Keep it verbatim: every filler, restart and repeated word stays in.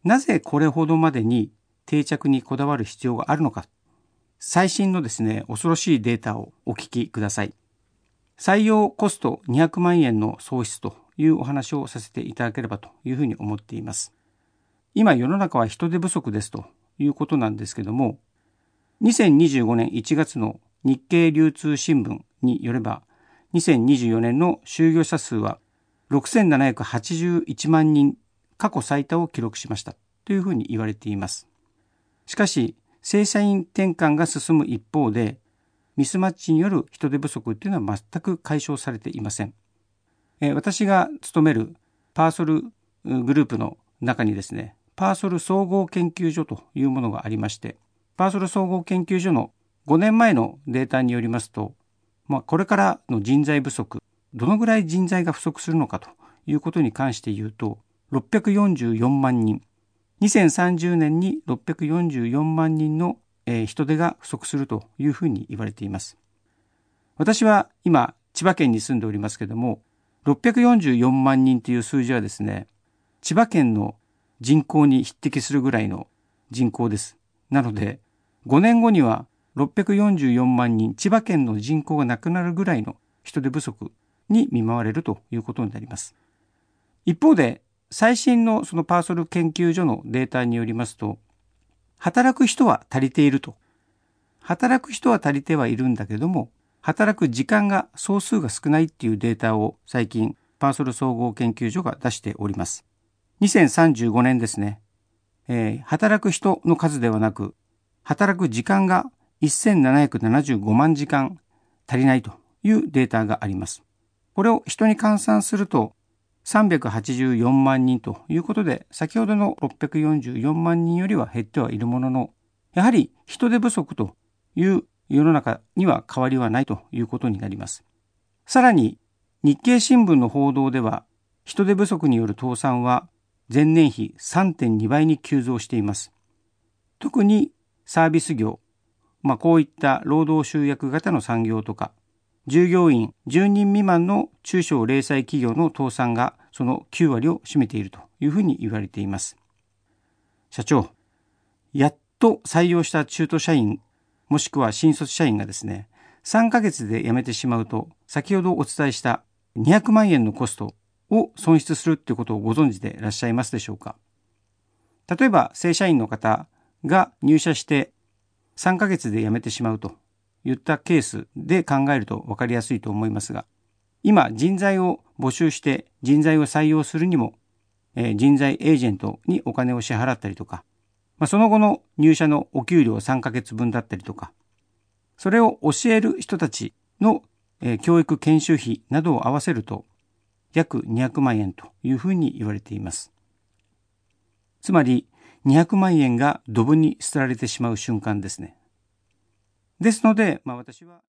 なぜこれほどまでに定着にこだわる必要があるのか。最新のですね、恐ろしいデータをお聞きください。採用コストにひゃくまんえんの創出というお話をさせていただければというふうに思っています。今世の中は人手不足ですということなんですけども、にせんにじゅうごねんいちがつの日経流通新聞によれば、にせんにじゅうよねんの就業者数はろくせんななひゃくはちじゅういちまんにん、過去最多を記録しましたというふうに言われています。しかし、正社員転換が進む一方で、ミスマッチによる人手不足というのは全く解消されていません。えー、私が勤めるパーソルグループの中にですね、パーソル総合研究所というものがありまして、パーソル総合研究所のごねんまえのデータによりますと、まあ、これからの人材不足、どのぐらい人材が不足するのかということに関して言うと、ろっぴゃくよんじゅうよんまんにん、にせんさんじゅうねんにろっぴゃくよんじゅうよんまんにんの人手が不足するというふうに言われています。私は今千葉県に住んでおりますけれども、ろっぴゃくよんじゅうよんまんにんという数字はですね、千葉県の人口に匹敵するぐらいの人口です。なのでごねんごにはろっぴゃくよんじゅうよんまんにん、千葉県の人口がなくなるぐらいの人手不足に見舞われるということになります。一方で最新のそのパーソル研究所のデータによりますと、働く人は足りていると。働く人は足りてはいるんだけども、働く時間が総数が少ないっていうデータを最近パーソル総合研究所が出しております。にせんさんじゅうごねんですね、えー、働く人の数ではなく、働く時間がせんななひゃくななじゅうごまんじかん足りないというデータがあります。これを人に換算するとさんびゃくはちじゅうよんまんにんということで、先ほどのろっぴゃくよんじゅうよんまんにんよりは減ってはいるものの、やはり人手不足という世の中には変わりはないということになります。さらに日経新聞の報道では、人手不足による倒産は前年比 さんてんにばいに急増しています。特にサービス業、まあ、こういった労働集約型の産業とか、従業員じゅうにん未満の中小零細企業の倒産がそのきゅうわりを占めているというふうに言われています。社長、やっと採用した中途社員もしくは新卒社員がですね、さんかげつで辞めてしまうと、先ほどお伝えしたにひゃくまんえんのコストを損失するということをご存知でいらっしゃいますでしょうか。例えば正社員の方が入社してさんかげつで辞めてしまうといったケースで考えると分かりやすいと思いますが、今人材を募集して人材を採用するにも、えー、人材エージェントにお金を支払ったりとか、まあ、その後の入社のお給料さんかげつぶんだったりとか、それを教える人たちの、えー、教育研修費などを合わせると約にひゃくまんえんというふうに言われています。つまりにひゃくまんえんがドブに捨てられてしまう瞬間ですね。ですので、まあ、私は